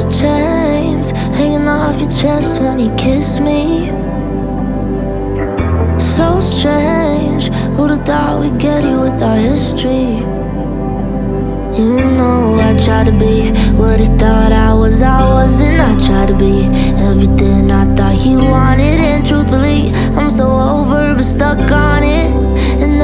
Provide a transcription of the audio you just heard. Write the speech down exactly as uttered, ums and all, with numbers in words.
chains hanging off your chest when you kiss me. So strange, who'd have thought we'd get here with our history? You know I tried to be what he thought I was, I wasn't. I tried to be everything I thought he wanted, and truthfully, I'm so over but stuck on it. And